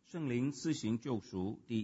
圣灵施行救赎第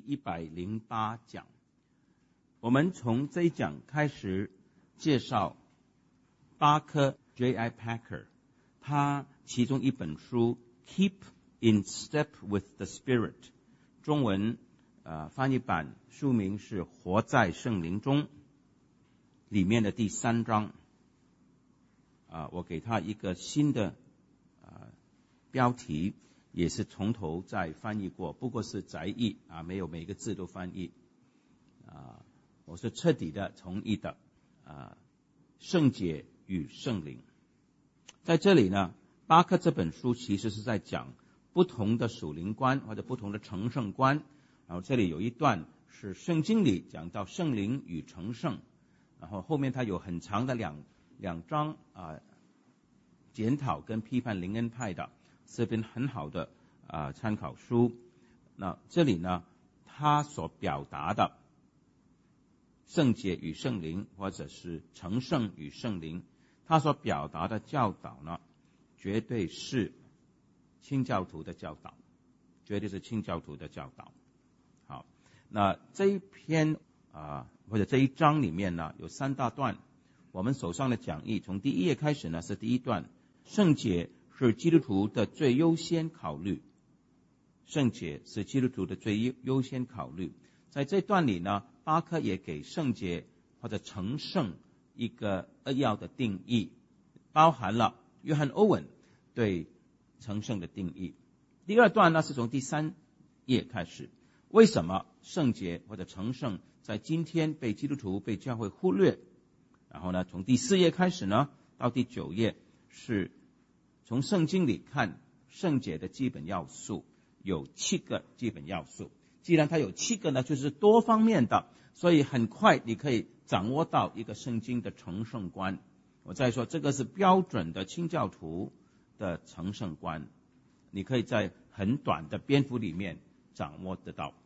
108讲。我们从这一讲开始介绍巴克 J.I. Packer 他其中一本书 Keep in Step with the Spirit， 中文翻译版书名是活在圣灵中，里面的第3章我给他一个新的标题，也是从头再翻译过，不过是摘译没有每个字都翻译我是彻底的从译的圣洁与圣灵。在这里呢，巴克这本书其实是在讲不同的属灵观或者不同的成圣观，然后这里有一段是圣经里讲到圣灵与成圣，然后后面他有很长的两章检讨跟批判灵恩派的，是本很好的参考书。那这里呢，他所表达的圣洁与圣灵，或者是成圣与圣灵，他所表达的教导呢，绝对是清教徒的教导，绝对是清教徒的教导。好，那这一篇或者这一章里面呢，有3大段。我们手上的讲义从第1页开始呢，是第1段，圣洁是基督徒的最优先考虑。圣洁是基督徒的最优先考虑。在这段里呢，巴克也给圣洁或者成圣一个扼要的定义，包含了约翰·欧文对成圣的定义。第2段呢，是从第3页开始，为什么圣洁或者成圣在今天被基督徒被教会忽略。然后呢，从第4页开始呢，到第9页是从圣经里看圣洁的基本要素，有7个基本要素。既然它有7个呢，就是多方面的，所以很快你可以掌握到一个圣经的成圣观。我再说，这个是标准的清教徒的成圣观，你可以在很短的篇幅里面掌握得到。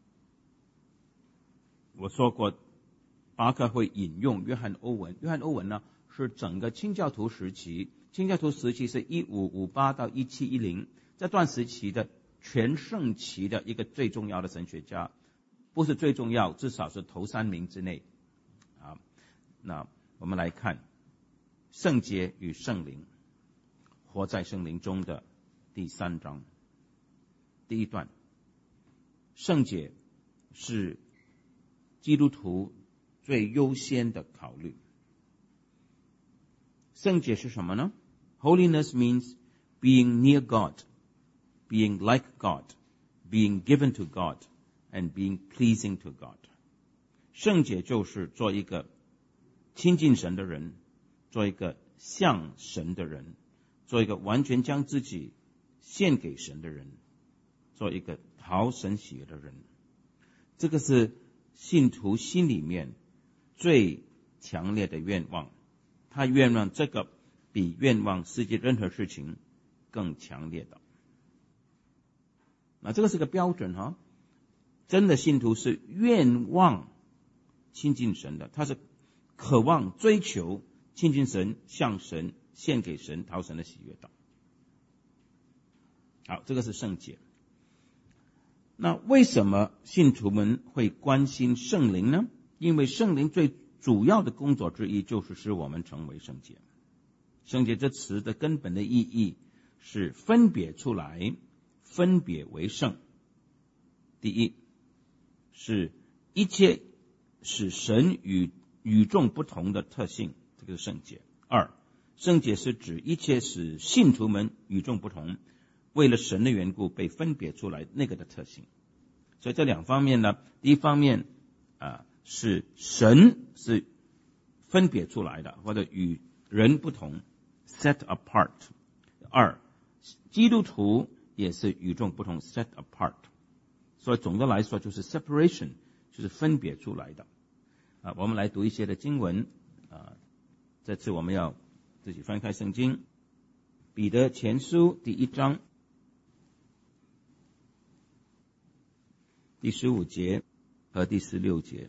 我说过，巴克会引用约翰·欧文。约翰·欧文呢，是整个清教徒时期是1558到1710这段时期的全盛期的一个最重要的神学家，不是最重要，至少是头3名之内那我们来看圣洁与圣灵，活在圣灵中的第3章第1段。圣洁是基督徒最优先的考虑。圣洁是什么呢？ Holiness means being near God, being like God, being given to God, and being pleasing to God. 圣洁就是做一个亲近神的人，做一个像神的人，做一个完全将自己献给神的人，做一个讨神喜悦的人。这个是信徒心里面最强烈的愿望，他愿望这个比愿望世界任何事情更强烈的。那这个是个标准真的信徒是愿望亲近神的，他是渴望追求亲近神，向神献给神，讨神的喜悦的。好，这个是圣洁。那为什么信徒们会关心圣灵呢？因为圣灵最主要的工作之一就是使我们成为圣洁。圣洁这词的根本的意义是分别出来，分别为圣。第一，是一切使神与众不同的特性，这个是圣洁。2，圣洁是指一切使信徒们与众不同，为了神的缘故被分别出来那个的特性。所以这2方面呢，第一方面是神是分别出来的，或者与人不同 set apart。 2，基督徒也是与众不同 set apart。 所以总的来说就是 separation， 就是分别出来的我们来读一些的经文这次我们要自己翻开圣经，彼得前书第1章第15节和第16节，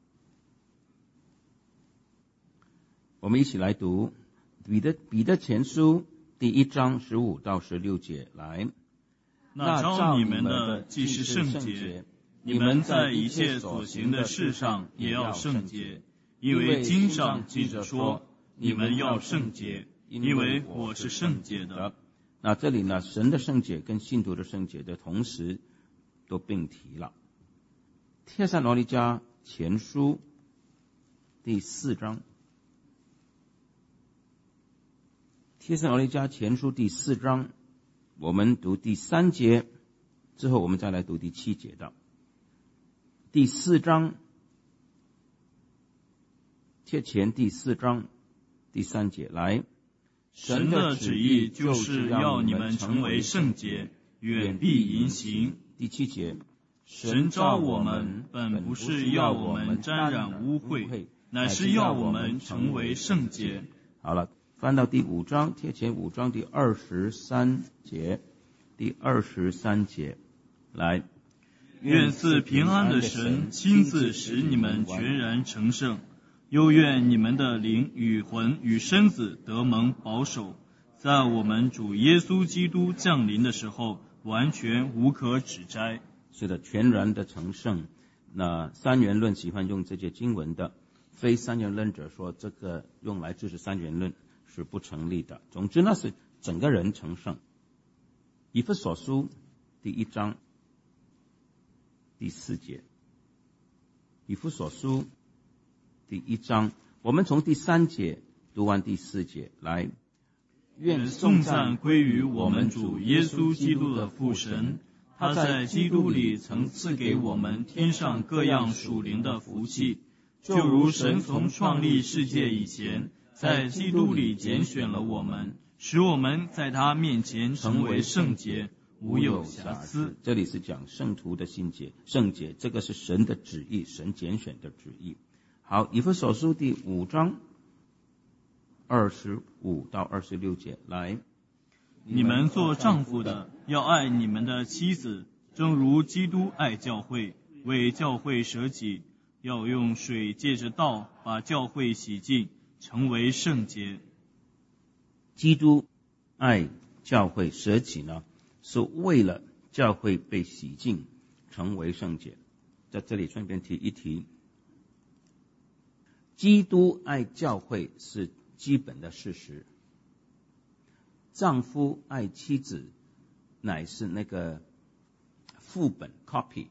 我们一起来读彼得前书第1章15到16节。来， 那召你们的既是圣洁，你们在一切所行的事上也要圣洁，因为经上记着说，你们要圣洁，因为我是圣洁的。 那这里呢，神的圣洁跟信徒的圣洁的同时都并提了。帖撒罗尼迦前书第4章，帖撒罗尼迦前书第4章，我们读第3节，之后我们再来读第7节的。第4章，帖前第4章第3节，来， 神的旨意就是要你们成为圣洁，远避淫行。 第7节， 神召我们本不是要我们沾染污秽，乃是要我们成为圣洁。 好了，翻到第5章，帖前5章第23节，第23节，来， 愿赐平安的神亲自使你们全然成圣，又愿你们的灵与魂与身子得蒙保守，在我们主耶稣基督降临的时候，完全无可指摘。 是的，全然的成圣。那三元论喜欢用这些经文的，非三元论者说这个用来支持三元论是不成立的。总之呢，是整个人成圣。以弗所书第1章第4节，以弗所书第1章，我们从第3节读完第4节，来， 愿颂赞归于我们主耶稣基督的父神，他在基督里曾赐给我们天上各样属灵的福气，就如神从创立世界以前，在基督里拣选了我们，使我们在他面前成为圣洁，无有瑕疵。 这里是讲圣徒的圣洁，这个是神的旨意，神拣选的旨意。好，以弗所书第5章25到26节，来， 你们做丈夫的要爱你们的妻子，正如基督爱教会，为教会舍己，要用水借着道把教会洗净，成为圣洁。 基督爱教会舍己呢，是为了教会被洗净，成为圣洁。在这里顺便提一提，基督爱教会是基本的事实，丈夫爱妻子乃是那个副本 copy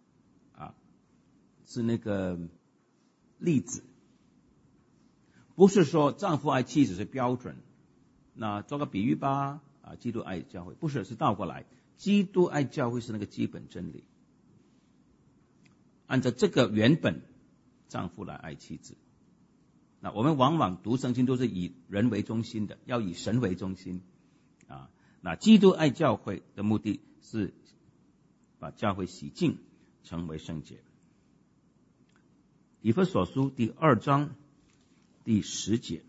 是那个例子，不是说丈夫爱妻子是标准。那做个比喻吧，基督爱教会，不是，是倒过来，基督爱教会是那个基本真理，按照这个原本，丈夫来爱妻子。那我们往往读圣经都是以人为中心的，要以神为中心那基督爱教会的目的是把教会洗净，成为圣洁。以弗所书第2章第10节，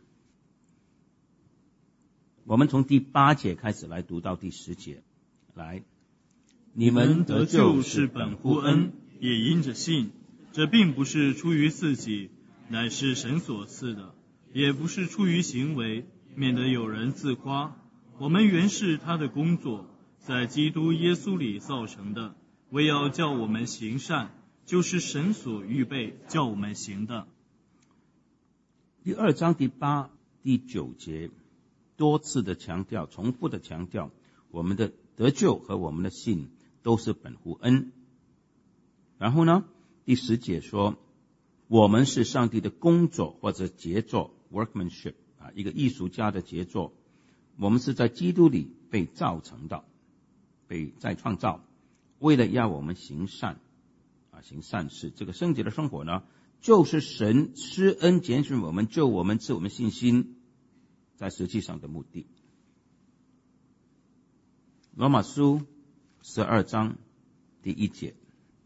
我们从第8节开始来读到第10节，来， 你们得救是本乎恩，也因着信，这并不是出于自己，乃是神所赐的，也不是出于行为，免得有人自夸。我们原是他的工作，在基督耶稣里造成的，为要叫我们行善，就是神所预备叫我们行的。 第2章第8、第9节多次的强调，重复的强调，我们的得救和我们的信都是本乎恩。然后呢，第10节说，我们是上帝的工作或者杰作 workmanship 一个艺术家的杰作，我们是在基督里被造成的，被再创造，为了要我们行善行善事。这个圣洁的生活呢，就是神施恩拣选我们，救我们，赐我们信心，在实际上的目的。罗马书12章第1节，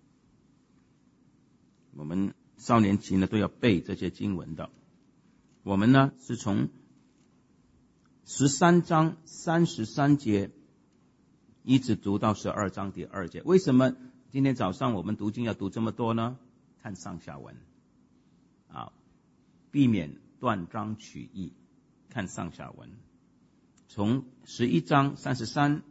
我们少年期呢都要背这些经文的。我们呢是从13章33节一直读到12章第2节。为什么今天早上我们读经要读这么多呢？看上下文避免断章取义，看上下文。从11章33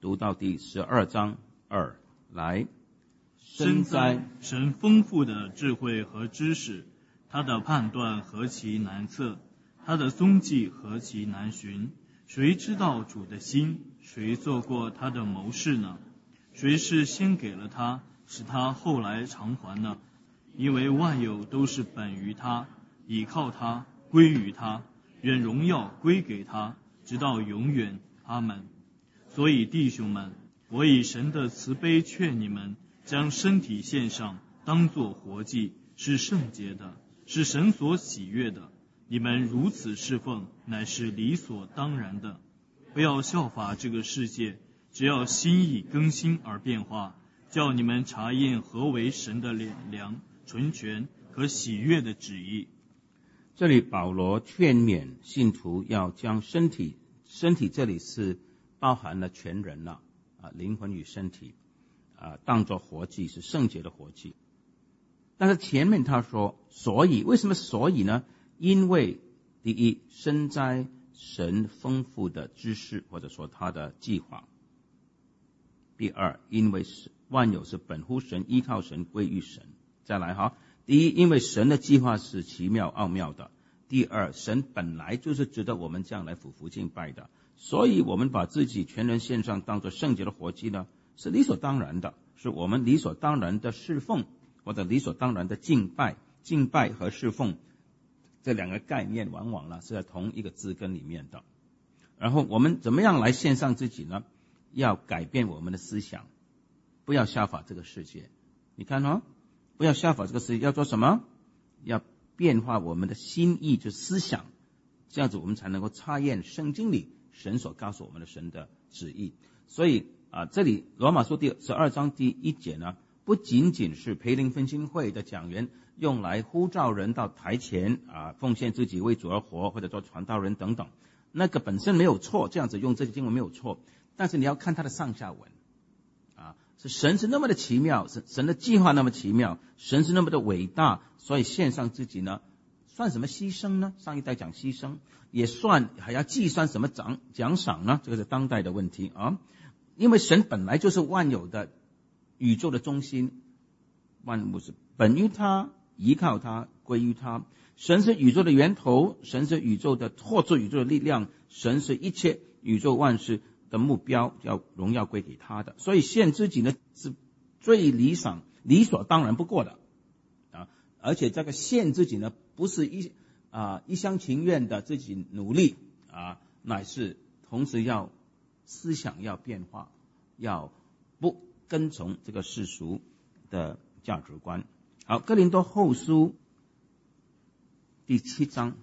读到第12章2，来。 深哉，神丰富的智慧和知识，他的判断何其难测，他的踪迹何其难寻。谁知道主的心？谁做过他的谋士呢？谁是先给了他，使他后来偿还呢？因为万有都是本于他，倚靠他，归于他，愿荣耀归给他，直到永远。阿们。所以弟兄们，我以神的慈悲劝你们，将身体献上，当作活祭，是圣洁的，是神所喜悦的。你们如此侍奉，乃是理所当然的。不要效法这个世界，只要心意更新而变化，叫你们查验何为神的良、纯全和喜悦的旨意。 这里保罗劝勉信徒要将身体这里是包含了全人了灵魂与身体当作活祭，是圣洁的活祭。但是前面他说所以，为什么所以呢？因为第一，深哉神丰富的知识，或者说他的计划。第二，因为万有是本乎神，依靠神，归于神。再来第一，因为神的计划是奇妙奥妙的。第二，神本来就是值得我们这样来俯伏敬拜的，所以我们把自己全人献上当作圣洁的活祭呢，是理所当然的，是我们理所当然的侍奉，或者理所当然的敬拜。敬拜和侍奉这两个概念往往是在同一个字根里面的。然后我们怎么样来献上自己呢？要改变我们的思想，不要效法这个世界。你看不要效法这个世界，要做什么？要变化我们的心意，就是思想，这样子我们才能够查验圣经里神所告诉我们的神的旨意。所以这里罗马书第12章第1节呢，不仅仅是培灵分馨会的讲员用来呼召人到台前奉献自己为主而活，或者做传道人等等，那个本身没有错，这样子用这个经文没有错，但是你要看它的上下文是神是那么的奇妙，神的计划那么奇妙，神是那么的伟大，所以献上自己呢，算什么牺牲呢？上一代讲牺牲，也算还要计算什么奖赏呢？这个是当代的问题因为神本来就是万有的宇宙的中心，万物是本于他，依靠他，归于他。神是宇宙的源头，神是宇宙的拓出宇宙的力量，神是一切宇宙万事的目标，要荣耀归给他的。所以献自己呢是最理所当然不过的而且这个献自己呢不是一厢情愿的自己努力乃是同时要思想要变化，要不跟从这个世俗的价值观。好，哥林多后书第7章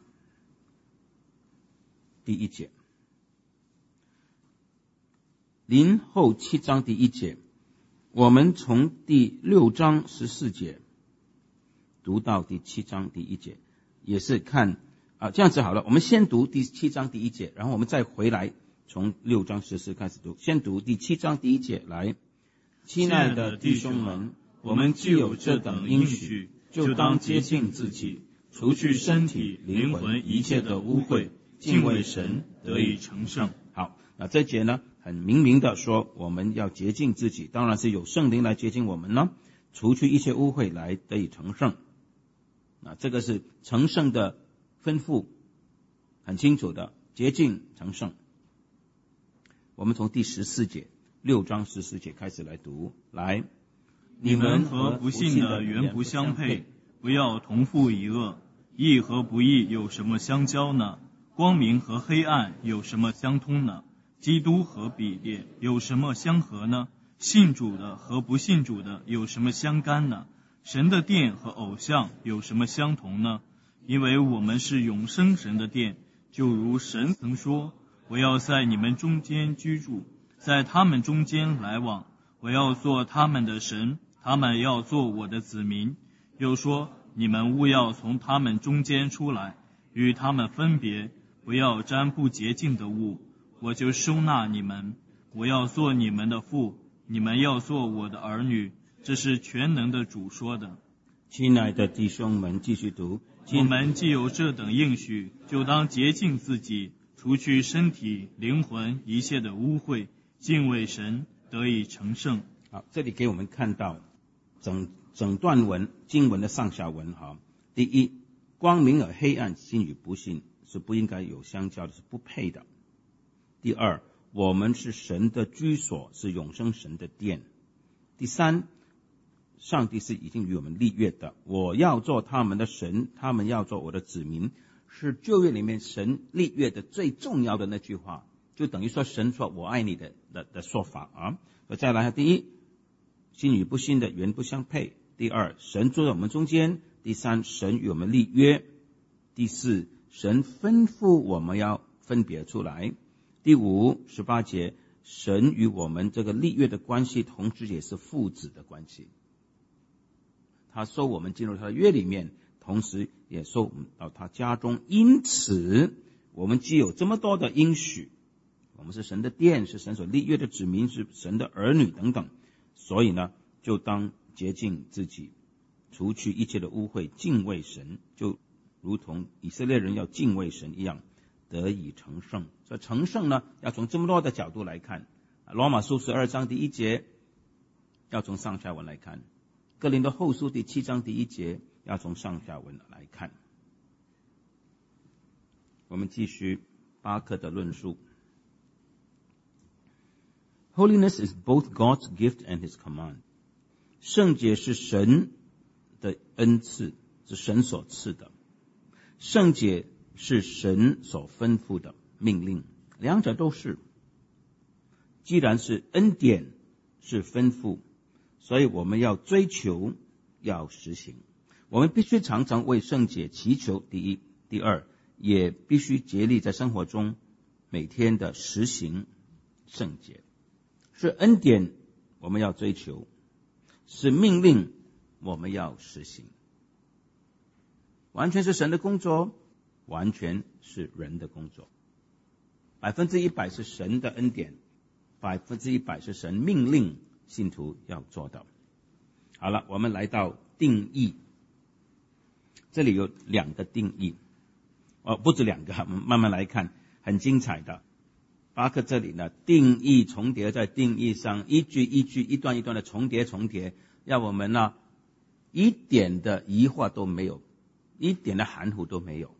第1节，林后7章第1节，我们从第6章14节读到第7章第1节，也是看这样子好了，我们先读第7章第1节，然后我们再回来从6章14开始读。先读第7章第1节，来，亲爱的弟兄们，我们既有这等应许，就当洁净自己，除去身体、灵魂一切的污秽，敬畏神，得以成圣。好，那这节呢，很明的说，我们要洁净自己，当然是有圣灵来洁净我们呢，除去一切污秽来得以成圣。这个是成圣的吩咐，很清楚的，洁净成圣。我们从第14节，6章14节开始来读，来， 你们和不信的原不相配，不要同负一恶。义和不义有什么相交呢？光明和黑暗有什么相通呢？基督和比列有什么相合呢？信主的和不信主的有什么相干呢？神的殿和偶像有什么相同呢？因为我们是永生神的殿，就如神曾说，我要在你们中间居住，在他们中间来往，我要做他们的神，他们要做我的子民。又说，你们务要从他们中间出来，与他们分别，不要沾不洁净的物，我就收纳你们。我要做你们的父，你们要做我的儿女。这是全能的主说的。 亲爱的弟兄们，继续读， 我们既有这等应许，就当洁净自己，除去身体、灵魂一切的污秽， 敬畏神，得以成圣。 好，这里给我们看到整段经文的上下文。好，第一，光明和黑暗，信与不信是不应该有相交的，是不配的。第二，我们是神的居所，是永生神的殿。第三，上帝是已经与我们立约的，我要做他们的神，他们要做我的子民，是旧约里面神立约的最重要的那句话，就等于说神说我爱你的说法啊。再来，第一，信与不信的原不相配。第二，神住在我们中间。第三，神与我们立约。第四，神吩咐我们要分别出来。第五，18节，神与我们这个立约的关系，同时也是父子的关系。他收我们进入他的约里面，同时也收我们到他家中。因此，我们既有这么多的应许，我们是神的殿，是神所立约的子民，是神的儿女等等，所以呢，就当洁净自己，除去一切的污秽，敬畏神，就如同以色列人要敬畏神一样，得以成圣。所以成圣呢，要从这么多的角度来看。罗马书12章第1节要从上下文来看，哥林多后书第7章第1节要从上下文来看。我们继续巴克的论述。Holiness is both God's gift and his command. 圣洁是神的恩赐，是神所赐的。圣洁是神所吩咐的命令，两者都是。既然是恩典，是吩咐，所以我们要追求，要实行。我们必须常常为圣洁祈求，第一。第二，也必须竭力在生活中每天的实行圣洁。是恩典，我们要追求；是命令，我们要实行。完全是神的工作，完全是人的工作。100%是神的恩典，100%是神命令信徒要做的。好了，我们来到定义。这里有2个定义，不止2个，慢慢来看，很精彩的。巴克这里呢，定义重叠在定义上，一句一句，一段一段的重叠，让我们呢一点的疑惑都没有，一点的含糊都没有。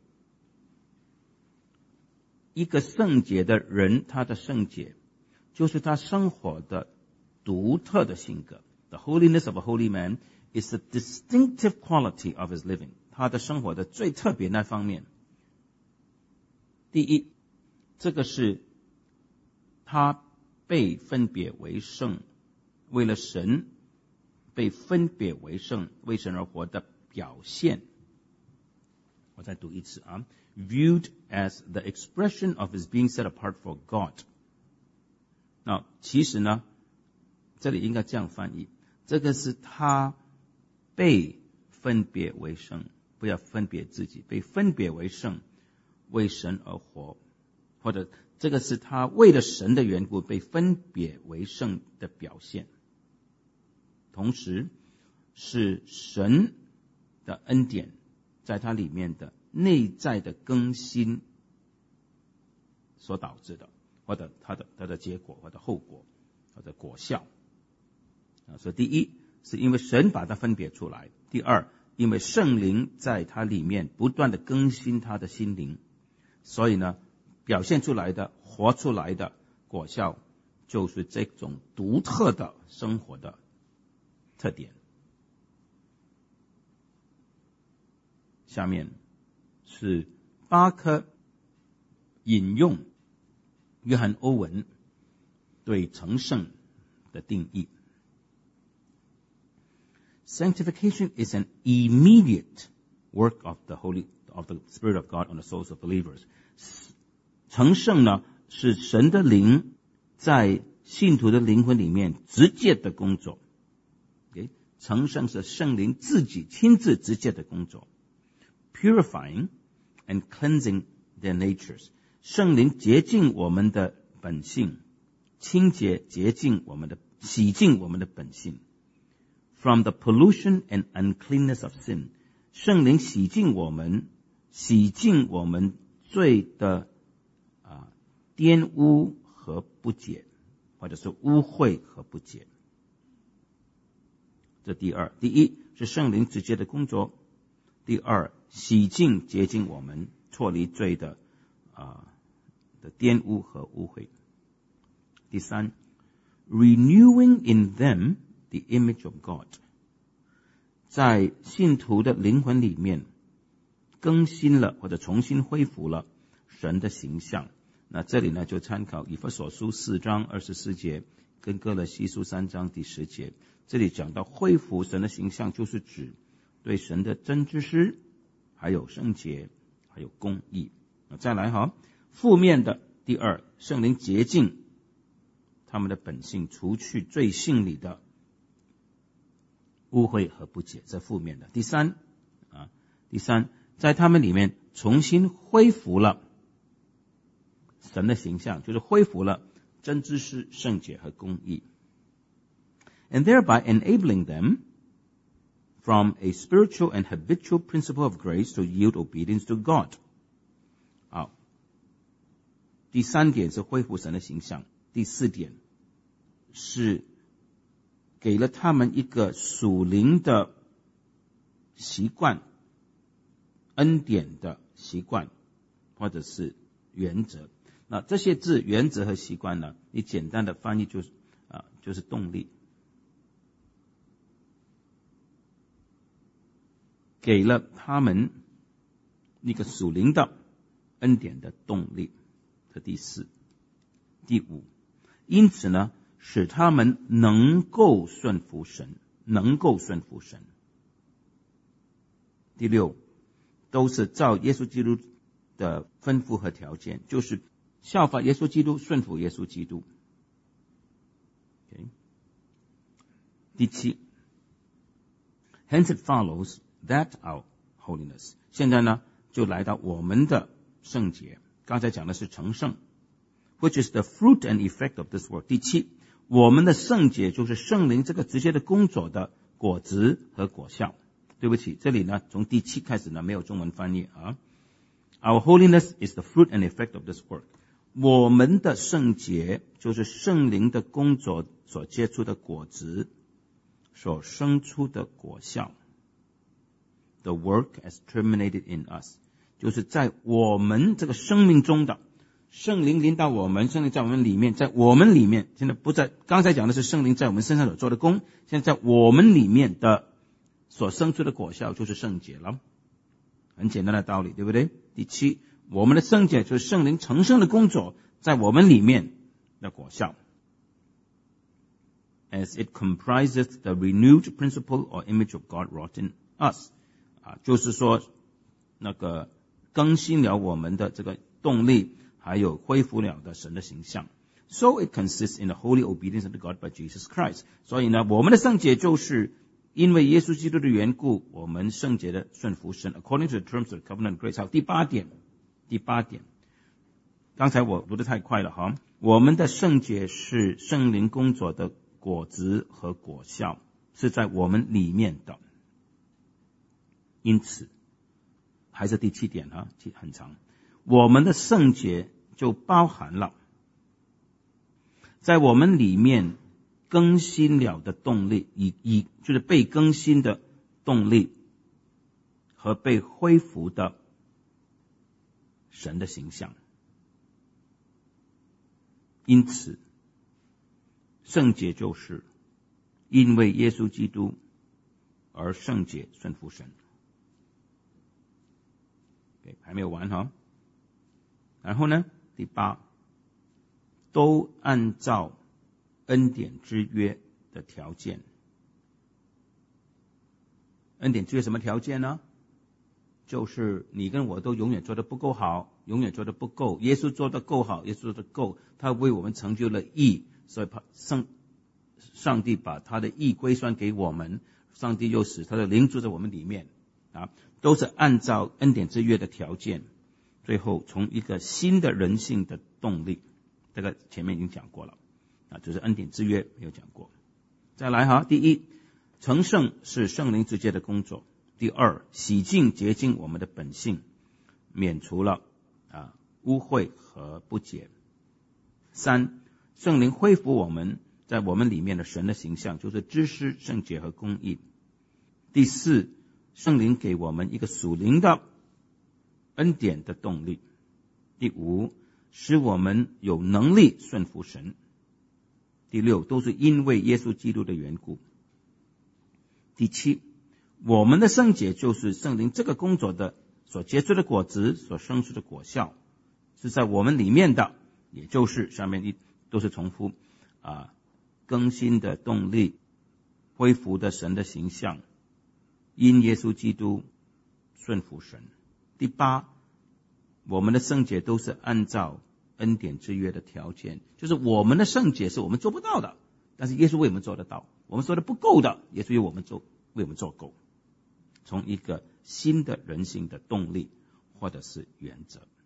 一个圣洁的人，他的圣洁就是他生活的独特的性格。The holiness of a holy man is the distinctive quality of his living. 他的生活的最特别那方面。第一，这个是他被分别为圣，为了神被分别为圣，为神而活的表现。我再读一次啊。Viewed as the expression of his being set apart for God. 那其实呢，这里应该这样翻译，这个是他被分别为圣，不要分别自己，被分别为圣，为神而活，或者这个是他为了神的缘故被分别为圣的表现，同时是神的恩典在他里面的内在的更新所导致的，或者他的结果，或者后果，或者果效。所以第一是因为神把它分别出来，第二因为圣灵在他里面不断的更新他的心灵，所以呢表现出来的活出来的果效就是这种独特的生活的特点。下面是巴克引用约翰欧文对成圣的定义。Sanctification is an immediate work of the Spirit of God on the souls of believers. 成圣呢，是神的灵在信徒的灵魂里面直接的工作。成圣是圣灵自己亲自直接的工作。Purifying and cleansing their natures. 圣灵洁净我们的本性，清洁洁净我们的，洗净我们的本性。From the pollution and uncleanness of sin. 圣灵洗净我们罪的玷污和不洁， 或者是污秽和不洁。这第二。第一是圣灵直接的工作，第二洗净洁净我们脱离罪的玷污和污秽。第三 renewing in them the image of God， 在信徒的灵魂里面更新了或者重新恢复了神的形象。那这里呢就参考以弗所书4章24节跟哥罗西书3章第10节，这里讲到恢复神的形象，就是指对神的真知识，还有圣洁，还有公义。再来负面的第二，圣灵洁净他们的本性，除去罪性里的污秽和不洁，这负面的。第三，在他们里面重新恢复了神的形象，就是恢复了真知识、圣洁和公义。And thereby enabling them from a spiritual and habitual principle of grace to yield obedience to God. 好，第三点是恢复神的形象，第四点是给了他们一个属灵的习惯，恩典的习惯，或者是原则。那这些字原则和习惯呢，你简单的翻译就是动力，给了他们一个属灵的恩典的动力。这第四。第五，因此呢使他们能够顺服神。第六，都是照耶稣基督的吩咐和条件，就是效法耶稣基督，顺服耶稣基督。第七 Hence it follows that our holiness， 现在呢就来到我们的圣洁，刚才讲的是成圣 which is the fruit and effect of this work。 第七，我们的圣洁就是圣灵这个直接的工作的果子和果效。对不起，这里呢从第七开始呢没有中文翻译啊。Our holiness is the fruit and effect of this work。 我们的圣洁就是圣灵的工作所结出的果子，所生出的果效。The work has terminated in us， 就是在我们这个生命中的圣灵临到我们，圣灵在我们里面，在我们里面，现在不在，刚才讲的是圣灵在我们身上所做的工，现在在我们里面的所生出的果效就是圣洁了。很简单的道理，对不对？第七，我们的圣洁就是圣灵成圣的工作在我们里面的果效。As it comprises the renewed principle or image of God wrought in us， 就是说那个更新了我们的这个动力，还有恢复了的神的形象。So it consists in the holy obedience unto God by Jesus Christ。 所以呢，我们的圣洁就是因为耶稣基督的缘故，我们圣洁的顺服神 according to the terms of the covenant grace。 好，第八点，刚才我读得太快了哈。我们的圣洁是圣灵工作的果子和果效，是在我们里面的。因此还是第七点哈，很长。我们的圣洁就包含了在我们里面更新了的动力，就是被更新的动力和被恢复的神的形象。因此圣洁就是因为耶稣基督而圣洁顺服神。还没有完哈。然后呢，第八，都按照恩典之约的条件。恩典之约什么条件呢？就是你跟我都永远做得不够好，永远做得不够，耶稣做得够好，耶稣做得够，他为我们成就了义，所以上帝把他的义归算给我们，上帝又使他的灵住在我们里面都是按照恩典之约的条件。最后从一个新的人性的动力，这个前面已经讲过了就是恩典之约没有讲过。再来哈，第一，成圣是圣灵直接的工作。第二，洗净洁净我们的本性，免除了污秽和不洁。三， 圣灵恢复我们在我们里面的神的形象，就是知识、圣洁和公义。第四，圣灵给我们一个属灵的恩典的动力。第五，使我们有能力顺服神。第六，都是因为耶稣基督的缘故。第七，我们的圣洁就是圣灵这个工作的所结出的果子，所生出的果效，是在我们里面的，也就是下面都是重复更新的动力，恢复的神的形象，因耶稣基督顺服神。第八，我们的圣洁都是按照恩典之约的条件，就是我们的圣洁是我们做不到的，但是耶稣为我们做得到。我们说的不够的，耶稣为我们做够，从一个新的人性的动力或者是原则。